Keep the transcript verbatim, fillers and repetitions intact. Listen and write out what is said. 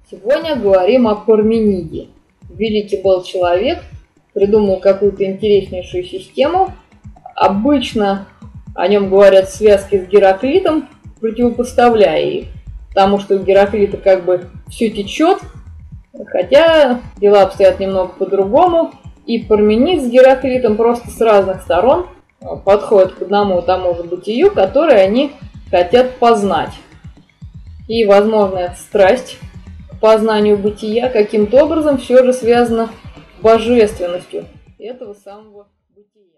Сегодня говорим о Пармениде. Великий был человек, придумал какую-то интереснейшую систему. Обычно о нем говорят в связке с Гераклитом, противопоставляя их, потому что у Гераклита как бы все течет, хотя дела обстоят немного по-другому, и Парменид с Гераклитом просто с разных сторон подходят к одному и тому же бытию, которое они хотят познать. И, возможно, эта страсть к познанию бытия каким-то образом все же связана с божественностью этого самого бытия.